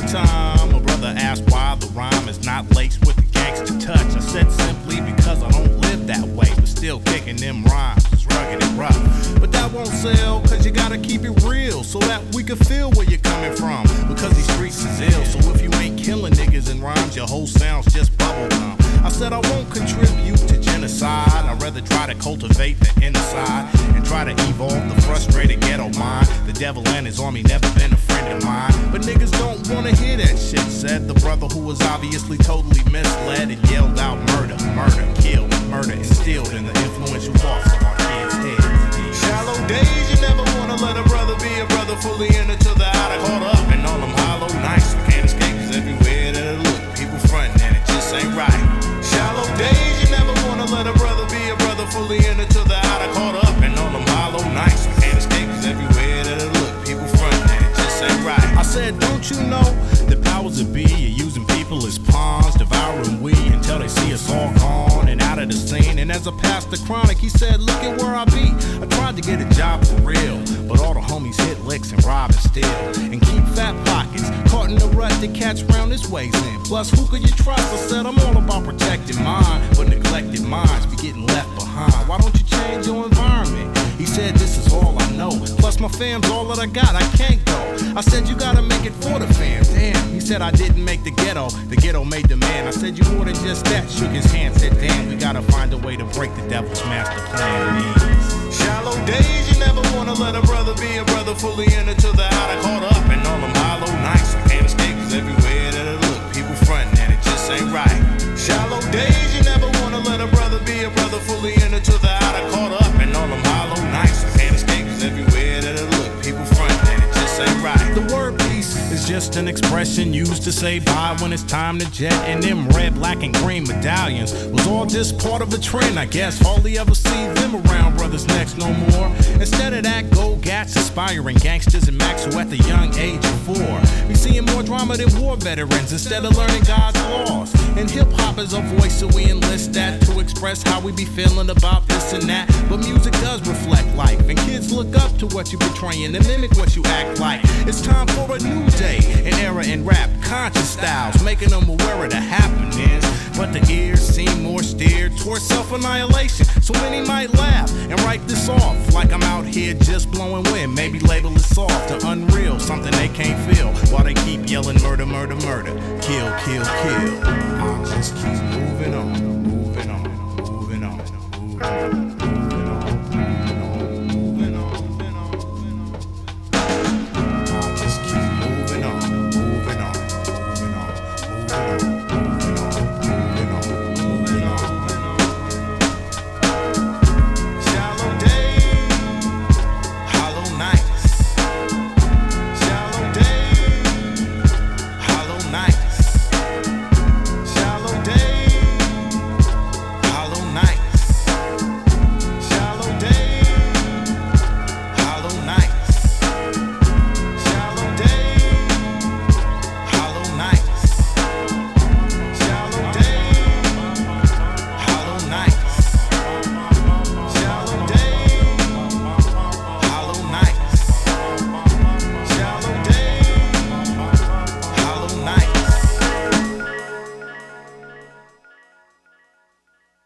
time a brother asked why the rhyme is not laced with the gangster touch, I said simply because I don't live that way, but still kicking them rhymes, it's rugged and rough. But that won't sell, cause you gotta keep it real, so that we can feel where you're coming from, because these streets is ill. So if you ain't killing niggas in rhymes, your whole sound's just bubblegum. I said I won't contribute to genocide, I'd rather try to cultivate the inner side, and try to evolve the frustrated ghetto mind. The devil and his army never been a friend of mine, but niggas don't wanna hear that shit, said the brother who was obviously totally misled and yelled out murder, murder, killed, murder instilled in the influential thoughts of our kids' heads. Shallow days, you never wanna let a brother be a brother, fully in it till the outer caught up, and all them hollow nights I can't escape, cause everywhere that I look, people frontin' and it just ain't right. Shallow days, you never wanna let a brother be a brother, fully in it till the outer caught up, and all them hollow nights I can't escape, cause everywhere that I look, people frontin' and it just ain't right. I said, don't you know the powers that be are using people as pawns, devouring we until they see us all gone and out of the scene. And as I passed the chronic, he said, look at where I be. I tried to get a job for real, but all the homies hit licks and rob and steal and keep fat pockets, caught in the rut to catch round his ways in. Plus, who could you trust? I said, I'm all about protecting mine, but neglected minds be getting left behind. Why don't you change your environment? He said, this is all I know, plus my fam's all that I got, I can't go. I said, you gotta make it for the fam. Damn, he said I didn't make the ghetto made the man. I said, you more than just that, shook his hand, said, damn, we gotta find a way to break the devil's master plan. Shallow days, you never wanna let a brother be a brother, fully in it till the outer caught up, and all them hollow nights I can't escape, cause everywhere that I look, people frontin' and it just ain't right. Shallow days, you never wanna let a brother be a brother, fully in it till the outer caught up, and all them hollow nights I can't escape, cause everywhere that I look, people frontin' and it just ain't right. The word peace is just an expression used to say bye when it's time to jet, and them red, black, and green medallions was all just part of a trend, I guess. Hardly ever see them around brothers next no more. Instead of that, go gats, aspiring gangsters and max who at the young age of 4 be seeing more drama than war veterans instead of learning God's laws. And hip-hop is a voice, so we enlist that to express how we be feeling about this and that. But music does reflect life, and kids look up to what you portraying and mimic what you act like. It's time for a new day, an era in rap, conscious styles, making them aware of the happenings. But the ears seem more steered towards self-annihilation, so many might laugh and write this off like I'm out here just blowing wind. Maybe label it soft or unreal, something they can't feel, while they keep yelling murder, murder, murder, kill, kill, kill. I'll just keep moving on, moving on, moving on, moving on.